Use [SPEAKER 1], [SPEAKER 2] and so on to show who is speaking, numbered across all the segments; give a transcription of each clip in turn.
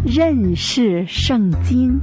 [SPEAKER 1] 认识圣经。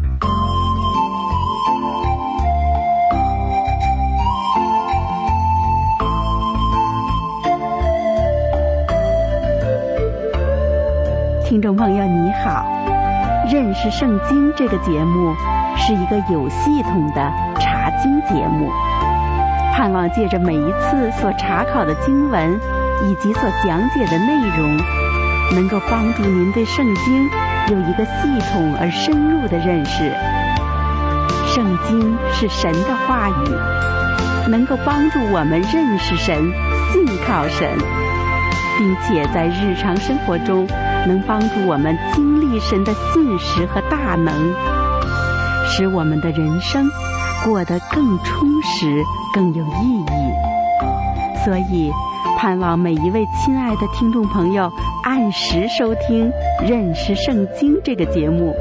[SPEAKER 1] 听众朋友你好，认识圣经这个节目是一个有系统的查经节目，盼望借着每一次所查考的经文以及所讲解的内容，能够帮助您对圣经有一个系统而深入的认识。圣经是神的话语，能够帮助我们认识神、信靠神，并且在日常生活中能帮助我们经历神的信实和大能，使我们的人生过得更充实、更有意义。所以盼望每一位亲爱的听众朋友按时收听《认识圣经》这个节目。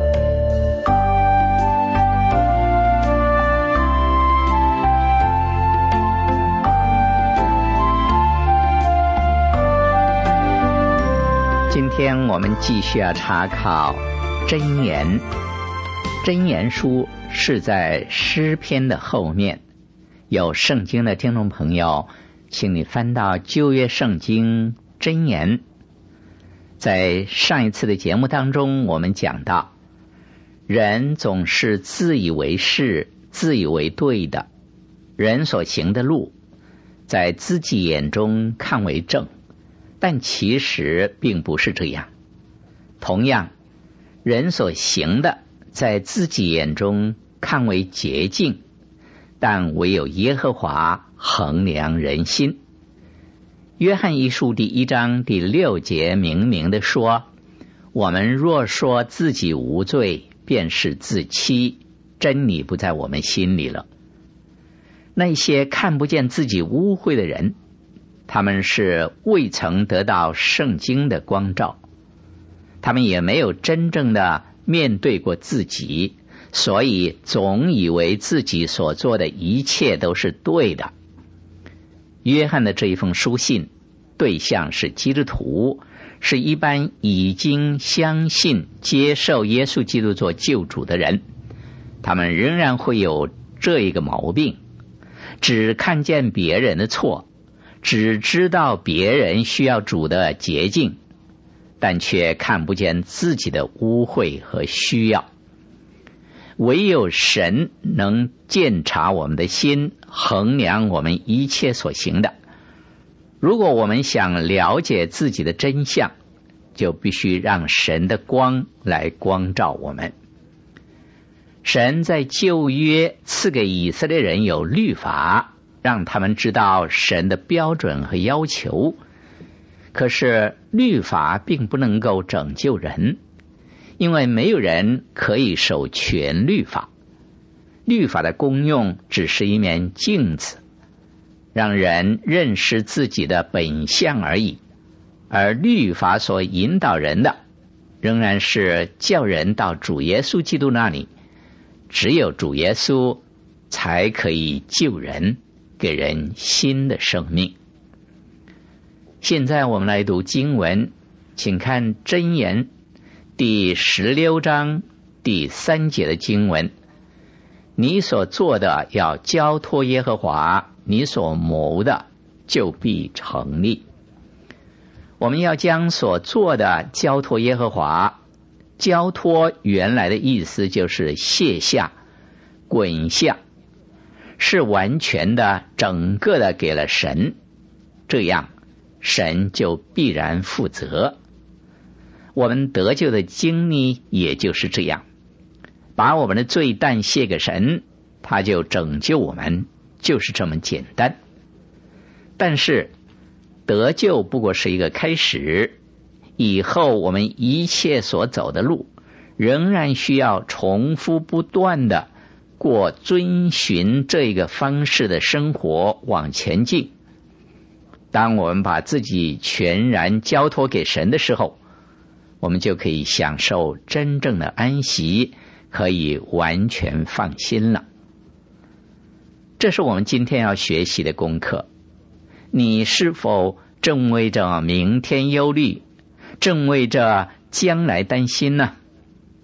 [SPEAKER 2] 今天我们继续要查考箴言。箴言书是在诗篇的后面，有圣经的听众朋友，请你翻到旧约圣经箴言。在上一次的节目当中，我们讲到，人总是自以为是、自以为对的，人所行的路，在自己眼中看为正，但其实并不是这样。同样，人所行的，在自己眼中看为洁净，但唯有耶和华衡量人心。约翰一书第1章第6节明明地说，我们若说自己无罪，便是自欺，真理不在我们心里了。那些看不见自己污秽的人，他们是未曾得到圣经的光照，他们也没有真正的面对过自己，所以总以为自己所做的一切都是对的。约翰的这一封书信对象是基督徒，是一般已经相信接受耶稣基督做救主的人，他们仍然会有这一个毛病，只看见别人的错，只知道别人需要主的洁净，但却看不见自己的污秽和需要。唯有神能鉴察我们的心，衡量我们一切所行的。如果我们想了解自己的真相，就必须让神的光来光照我们。神在旧约赐给以色列人有律法，让他们知道神的标准和要求。可是律法并不能够拯救人，因为没有人可以守全律法。律法的功用只是一面镜子，让人认识自己的本相而已，而律法所引导人的，仍然是叫人到主耶稣基督那里。只有主耶稣才可以救人，给人新的生命。现在我们来读经文，请看箴言第16章第3节的经文，你所做的要交托耶和华，你所谋的就必成立。我们要将所做的交托耶和华。交托原来的意思就是卸下、滚下，是完全的、整个的给了神，这样神就必然负责。我们得救的经历也就是这样，把我们的罪担卸给神，他就拯救我们，就是这么简单。但是得救不过是一个开始，以后我们一切所走的路，仍然需要重复不断的过遵循这个方式的生活往前进。当我们把自己全然交托给神的时候，我们就可以享受真正的安息，可以完全放心了。这是我们今天要学习的功课。你是否正为着明天忧虑，正为着将来担心呢？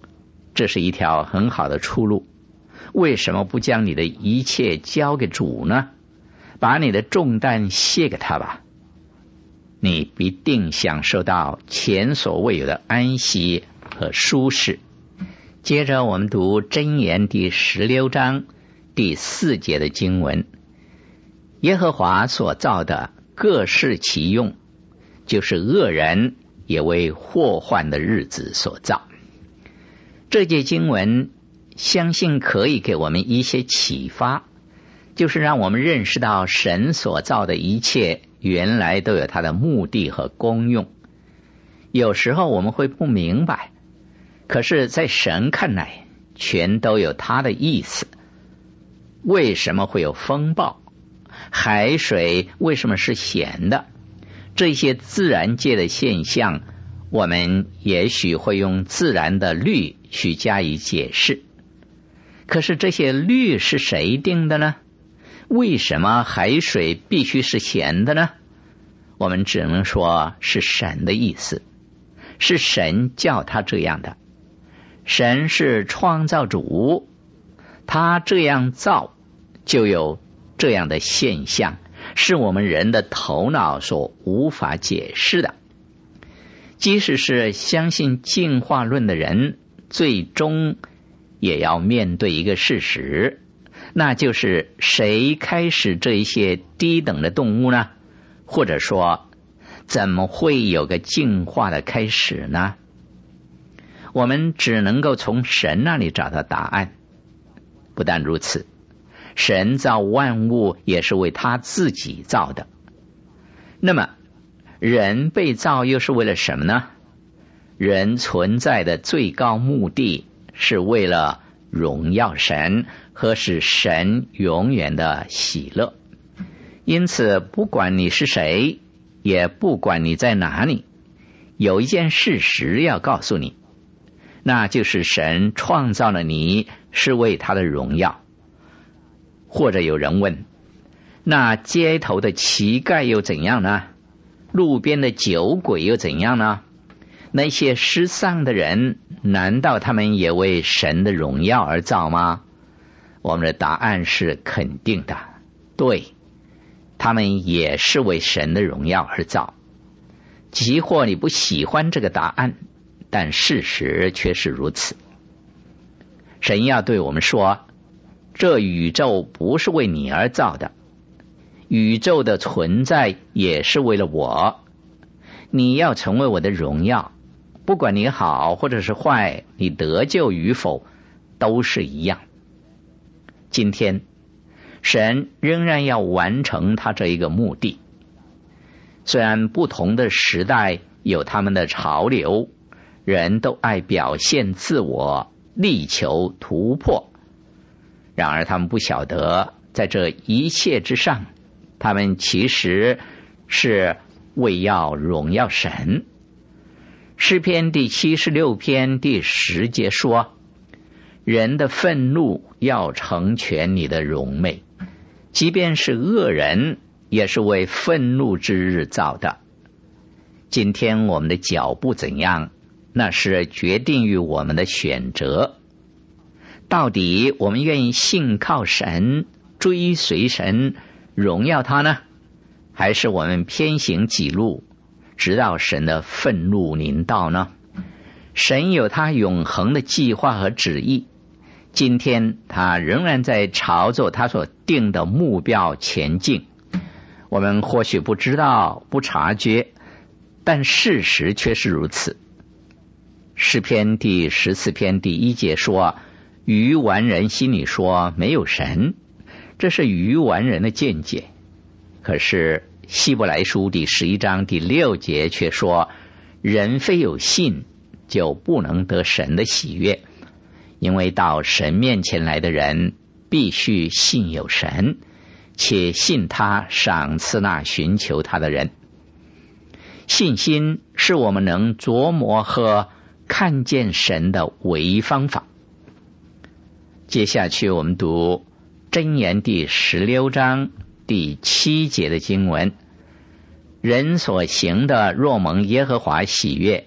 [SPEAKER 2] 这是一条很好的出路。为什么不将你的一切交给主呢？把你的重担卸给他吧，你必定享受到前所未有的安息和舒适。接着我们读箴言第16章第4节的经文，耶和华所造的各适其用，就是恶人也为祸患的日子所造。这节经文相信可以给我们一些启发，就是让我们认识到神所造的一切原来都有它的目的和功用。有时候我们会不明白，可是在神看来全都有它的意思。为什么会有风暴？海水为什么是咸的？这些自然界的现象，我们也许会用自然的律去加以解释。可是这些律是谁定的呢？为什么海水必须是咸的呢？我们只能说是神的意思，是神叫他这样的。神是创造主，他这样造就有这样的现象，是我们人的头脑所无法解释的。即使是相信进化论的人，最终也要面对一个事实，那就是谁开始这一些低等的动物呢？或者说，怎么会有个进化的开始呢？我们只能够从神那里找到答案。不但如此，神造万物也是为他自己造的。那么人被造又是为了什么呢？人存在的最高目的是为了荣耀神和使神永远的喜乐。因此不管你是谁，也不管你在哪里，有一件事实要告诉你，那就是神创造了你是为他的荣耀。或者有人问，那街头的乞丐又怎样呢？路边的酒鬼又怎样呢？那些失丧的人，难道他们也为神的荣耀而造吗？我们的答案是肯定的，对，他们也是为神的荣耀而造。即或你不喜欢这个答案，但事实却是如此。神要对我们说，这宇宙不是为你而造的，宇宙的存在也是为了我。你要成为我的荣耀，不管你好或者是坏，你得救与否都是一样。今天神仍然要完成他这一个目的。虽然不同的时代有他们的潮流，人都爱表现自我，力求突破，然而他们不晓得，在这一切之上，他们其实是为要荣耀神。诗篇第76篇第10节说，人的愤怒要成全你的荣美，即便是恶人，也是为愤怒之日造的。今天我们的脚步怎样，那是决定于我们的选择。到底我们愿意信靠神，追随神，荣耀他呢？还是我们偏行己路，直到神的愤怒临到呢？神有他永恒的计划和旨意，今天他仍然在朝着他所定的目标前进。我们或许不知道，不察觉，但事实却是如此。诗篇第14篇第1节说，愚顽人心里说没有神，这是愚顽人的见解。可是希伯来书第11章第6节却说，人非有信就不能得神的喜悦，因为到神面前来的人必须信有神，且信他赏赐那寻求他的人。信心是我们能琢磨和看见神的唯一方法。接下去我们读箴言第16章第7节的经文，人所行的若蒙耶和华喜悦，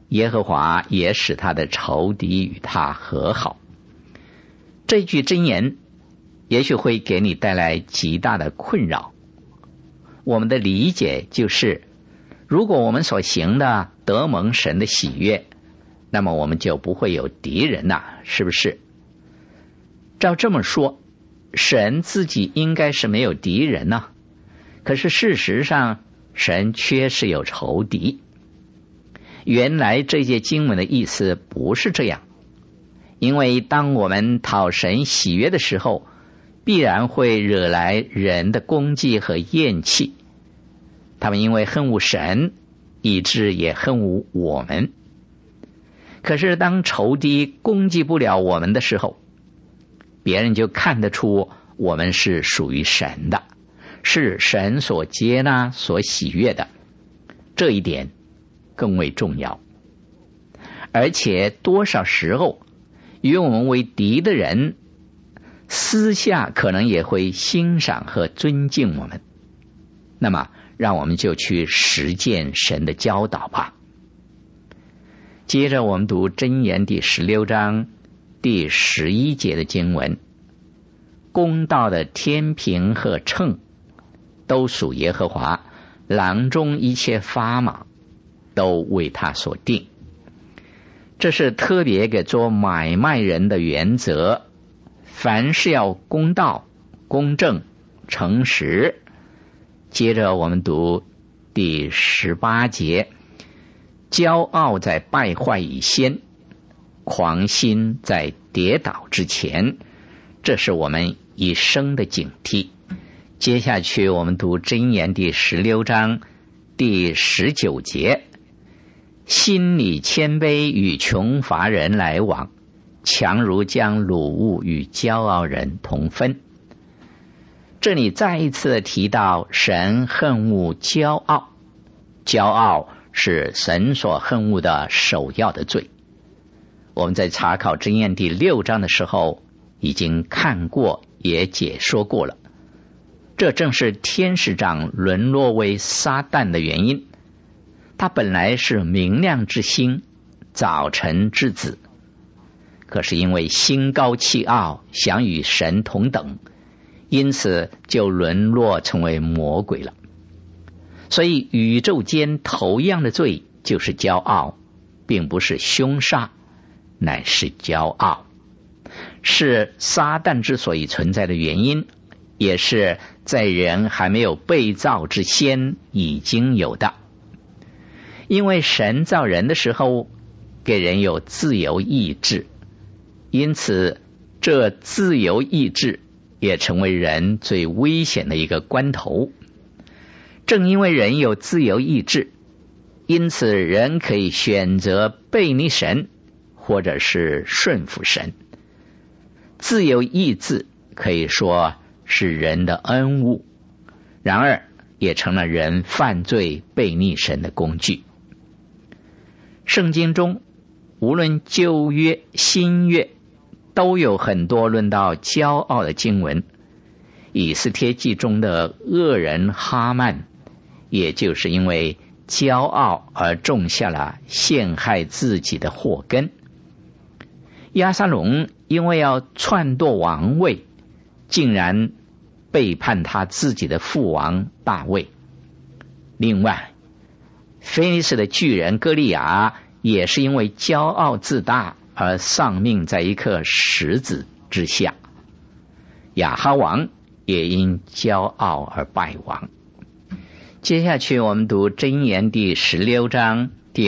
[SPEAKER 2] 耶和华也使他的仇敌与他和好。这句箴言也许会给你带来极大的困扰。我们的理解就是，如果我们所行的得蒙神的喜悦，那么我们就不会有敌人呐，是不是？照这么说，神自己应该是没有敌人呐，可是事实上神却是有仇敌。原来这些经文的意思不是这样，因为当我们讨神喜悦的时候，必然会惹来人的攻击和厌弃，他们因为恨恶神，以致也恨恶我们。可是当仇敌攻击不了我们的时候，别人就看得出我们是属于神的，是神所接纳所喜悦的，这一点更为重要。而且多少时候与我们为敌的人私下可能也会欣赏和尊敬我们，那么让我们就去实践神的教导吧。接着我们读箴言第16章第11节的经文，公道的天平和秤都属耶和华，囊中一切砝码都为他所定。这是特别给做买卖人的原则，凡事要公道、公正、诚实。接着我们读第18节，骄傲在败坏以先，狂心在跌倒之前，这是我们一生的警惕。接下去我们读箴言第16章第19节，心里谦卑与穷乏人来往，强如将掳物与骄傲人同分。这里再一次提到神恨恶骄傲，骄傲是神所恨恶的首要的罪。我们在查考箴言第6章的时候已经看过，也解说过了。这正是天使长沦落为撒旦的原因。他本来是明亮之星，早晨之子，可是因为心高气傲，想与神同等，因此就沦落成为魔鬼了。所以宇宙间头一样的罪就是骄傲，并不是凶杀，乃是骄傲，是撒旦之所以存在的原因，也是在人还没有被造之先已经有的。因为神造人的时候给人有自由意志，因此这自由意志也成为人最危险的一个关头。正因为人有自由意志，因此人可以选择背逆神，或者是顺服神。自由意志可以说是人的恩物，然而也成了人犯罪背逆神的工具。圣经中无论旧约新约都有很多论到骄傲的经文。以斯帖记中的恶人哈曼，也就是因为骄傲而种下了陷害自己的祸根。押沙龙因为要篡夺王位，竟然背叛他自己的父王大卫。另外，非利士的巨人歌利亚也是因为骄傲自大而丧命在一颗石子之下。亚哈王也因骄傲而败亡。接下去我们读箴言第16章第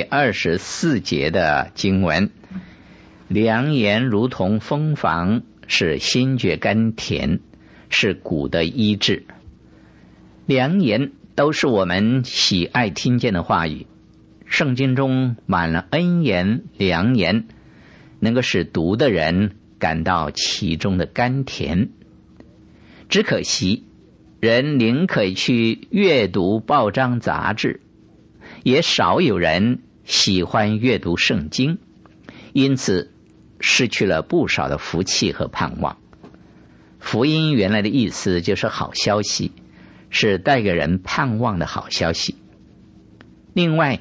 [SPEAKER 2] 24节的经文，良言如同蜂房，是心觉甘甜，是骨的医治。良言都是我们喜爱听见的话语，圣经中满了恩言良言，能够使读的人感到其中的甘甜。只可惜人宁可去阅读报章杂志，也少有人喜欢阅读圣经，因此失去了不少的福气和盼望。福音原来的意思就是好消息，是带给人盼望的好消息。另外，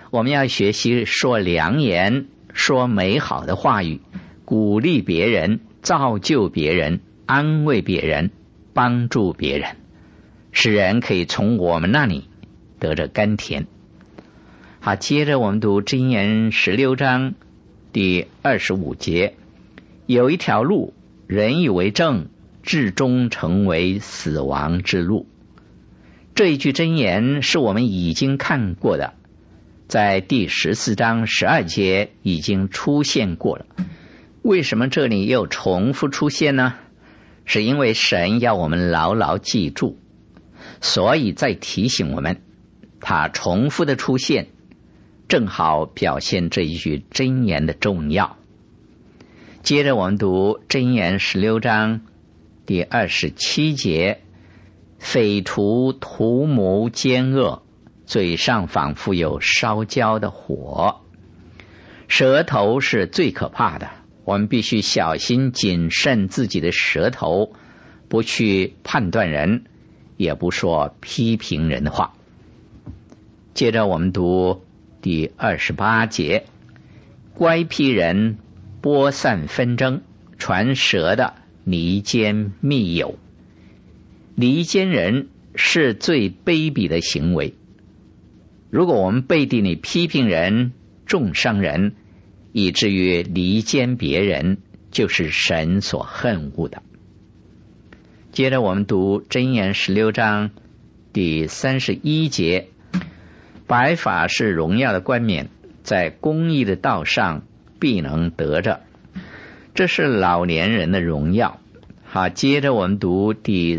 [SPEAKER 2] 我们要学习说良言，说美好的话语，鼓励别人，造就别人，安慰别人，帮助别人，使人可以从我们那里得着甘甜。好，接着我们读箴言16章第25节，有一条路，人以为正，至终成为死亡之路。这一句箴言是我们已经看过的，在第14章12节已经出现过了。为什么这里又重复出现呢？是因为神要我们牢牢记住，所以再提醒我们，它重复的出现正好表现这一句箴言的重要。接着我们读箴言16章第27节，匪徒图谋奸恶，嘴上仿佛有烧焦的火。舌头是最可怕的，我们必须小心谨慎自己的舌头，不去判断人，也不说批评人的话。接着我们读第28节，乖僻人播散纷争，传舌的离间密友。离间人是最卑鄙的行为。如果我们背地里批评人，重伤人，以至于离间别人，就是神所恨恶的。接着我们读箴言16章第31节，白发是荣耀的冠冕，在公义的道上必能得着，这是老年人的荣耀。好，接着我们读第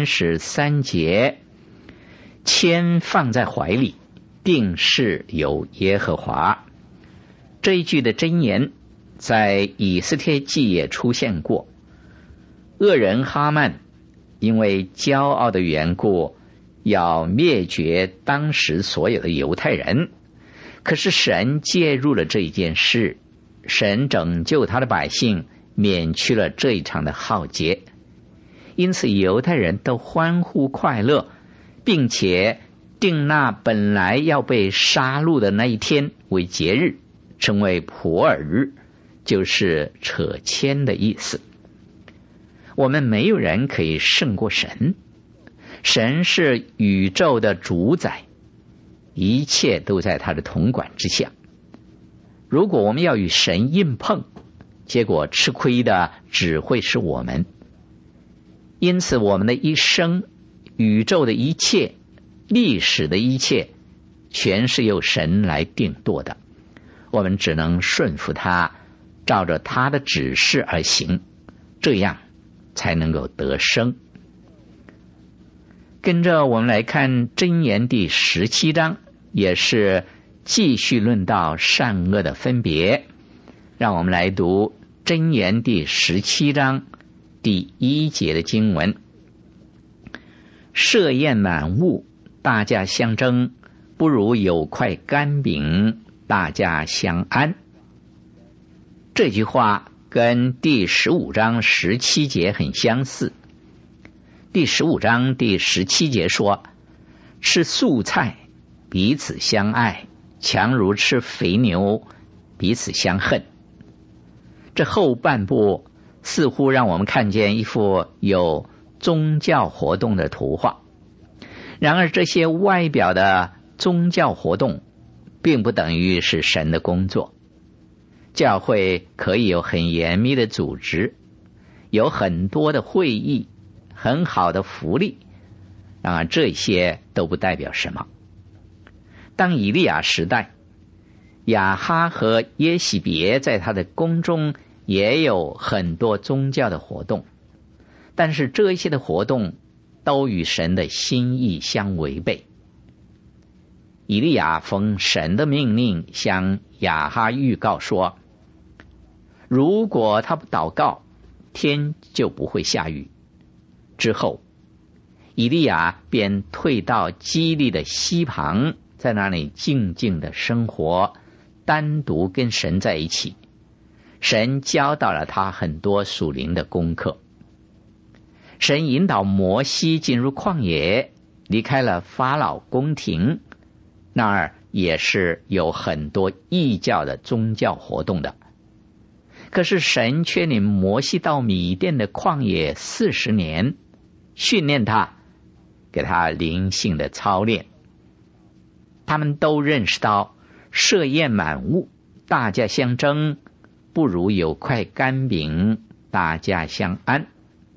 [SPEAKER 2] 33节，铅放在怀里，定是有耶和华。这一句的箴言在以斯帖记也出现过。恶人哈曼因为骄傲的缘故，要灭绝当时所有的犹太人，可是神介入了这一件事，神拯救他的百姓，免去了这一场的浩劫。因此犹太人都欢呼快乐，并且定那本来要被杀戮的那一天为节日，称为普尔日，就是扯牵的意思。我们没有人可以胜过神，神是宇宙的主宰，一切都在他的统管之下。如果我们要与神硬碰，结果吃亏的只会是我们。因此我们的一生，宇宙的一切，历史的一切，全是由神来定夺的，我们只能顺服他，照着他的指示而行，这样才能够得生。跟着我们来看箴言第17章，也是继续论到善恶的分别。让我们来读箴言第17章第1节的经文，设宴满物，大家相争，不如有块干饼，大家相安。这句话跟第15章17节很相似。第15章第17节说，吃素菜，彼此相爱，强如吃肥牛，彼此相恨。这后半部似乎让我们看见一幅有宗教活动的图画。然而这些外表的宗教活动并不等于是神的工作。教会可以有很严密的组织，有很多的会议，很好的福利，然而这些都不代表什么。当以利亚时代，亚哈和耶洗别在他的宫中也有很多宗教的活动，但是这些的活动都与神的心意相违背。以利亚奉神的命令向亚哈预告说，如果他不祷告，天就不会下雨。之后以利亚便退到基利的溪旁，在那里静静的生活，单独跟神在一起。神教导了他很多属灵的功课。神引导摩西进入旷野，离开了法老宫廷，那儿也是有很多异教的宗教活动的。可是神却领摩西到米甸的旷野40年，训练他，给他灵性的操练。他们都认识到设宴满屋，大家相争，不如有块干饼，大家相安。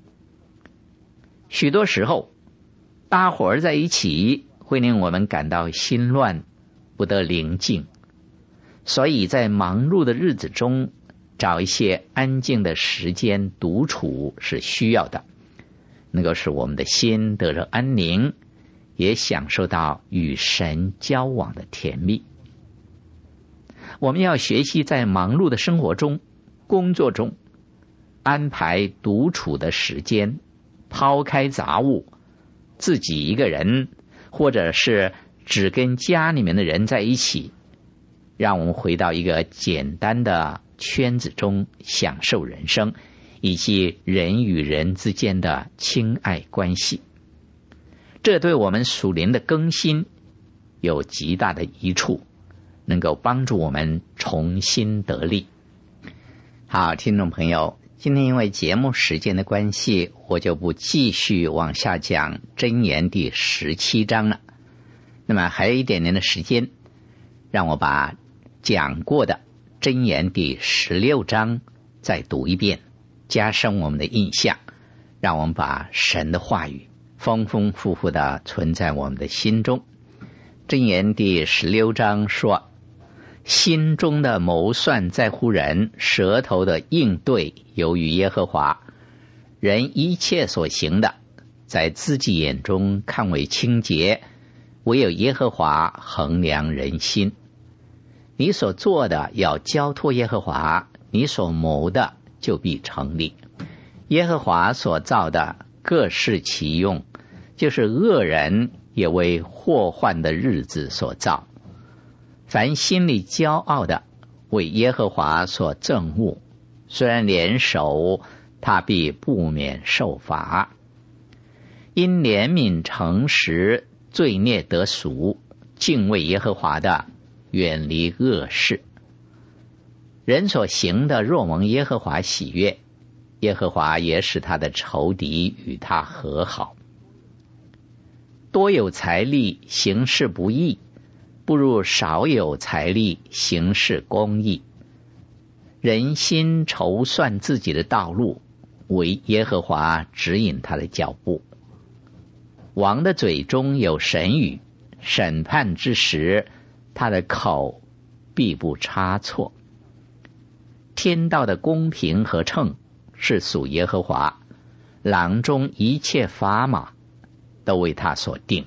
[SPEAKER 2] 许多时候大伙儿在一起会令我们感到心乱，不得宁静。所以在忙碌的日子中，找一些安静的时间独处是需要的，能够使我们的心得着安宁，也享受到与神交往的甜蜜。我们要学习在忙碌的生活中、工作中安排独处的时间，抛开杂物，自己一个人，或者是只跟家里面的人在一起，让我们回到一个简单的圈子中，享受人生以及人与人之间的亲爱关系。这对我们属灵的更新有极大的益处，能够帮助我们重新得力。好，听众朋友，今天因为节目时间的关系，我就不继续往下讲箴言第17章了。那么还有一点点的时间，让我把讲过的箴言第16章再读一遍，加深我们的印象，让我们把神的话语丰丰富富的存在我们的心中。箴言第16章说，心中的谋算在乎人，舌头的应对由于耶和华。人一切所行的，在自己眼中看为清洁，唯有耶和华衡量人心。你所做的要交托耶和华，你所谋的就必成立。耶和华所造的各适其用，就是恶人也为祸患的日子所造。凡心里骄傲的，为耶和华所憎恶，虽然联手，他必不免受罚。因怜悯诚实，罪孽得赎，敬畏耶和华的，远离恶事。人所行的若蒙耶和华喜悦，耶和华也使他的仇敌与他和好。多有财力，行事不义，不如少有财力，行事公义。人心筹算自己的道路，唯耶和华指引他的脚步。王的嘴中有神语，审判之时，他的口必不差错。天道的公平和称是属耶和华，囊中一切砝码都为他所定。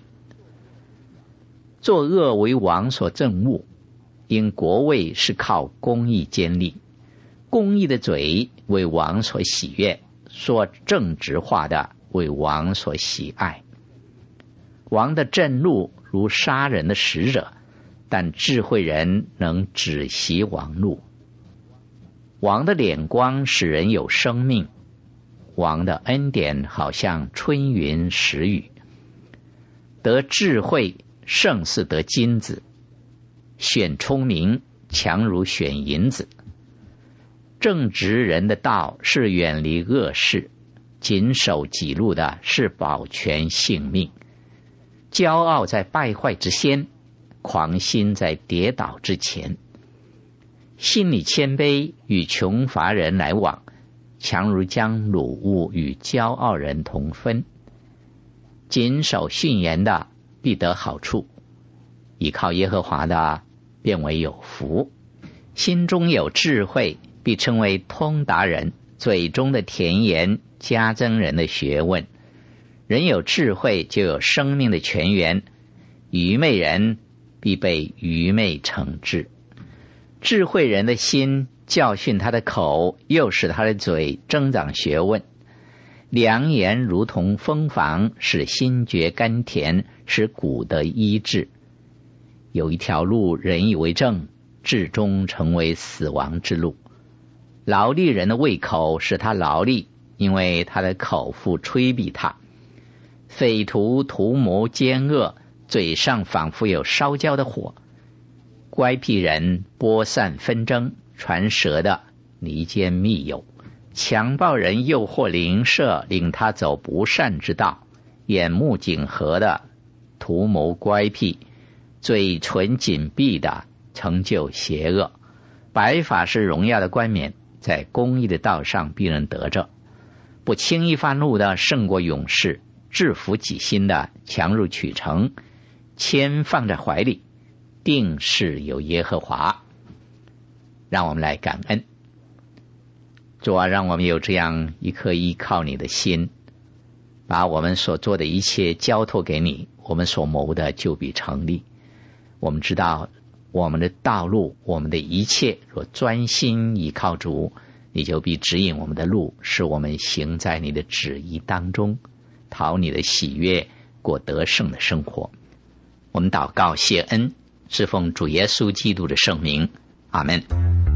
[SPEAKER 2] 作恶为王所憎恶，因国位是靠公义坚立。公义的嘴为王所喜悦，说正直话的为王所喜爱。王的震怒如杀人的使者，但智慧人能止息王怒。王的脸光使人有生命，王的恩典好像春云时雨。得智慧胜似得金子，选聪明强如选银子。正直人的道是远离恶事，谨守己路的是保全性命。骄傲在败坏之先，狂心在跌倒之前。心里谦卑与穷乏人来往，强如将掳物与骄傲人同分。谨守训言的必得好处，依靠耶和华的便为有福。心中有智慧，必称为通达人，嘴中的甜言加增人的学问。人有智慧，就有生命的泉源，愚昧人必被愚昧惩治。智慧人的心教训他的口，又使他的嘴增长学问。良言如同蜂房，使心觉甘甜，使骨得医治。有一条路人以为正，至终成为死亡之路。劳力人的胃口使他劳力，因为他的口腹吹逼他。匪徒图谋奸恶，嘴上仿佛有烧焦的火， 乖僻人播散纷争，传舌的离间密友，强暴人诱惑邻舍，领他走不善之道，眼目紧合的图谋乖僻，嘴唇紧闭的成就邪恶。白发是荣耀的冠冕，在公义的道上必能得着。不轻易发怒的胜过勇士，制服己心的强入取城，谦放在怀里，定是有耶和华。让我们来感恩。主啊，让我们有这样一颗依靠你的心，把我们所做的一切交托给你，我们所谋的就必成立。我们知道我们的道路，我们的一切若专心依靠主，你就必指引我们的路，使我们行在你的旨意当中，讨你的喜悦，过得胜的生活。我们祷告谢恩，是奉主耶稣基督的圣名，阿们。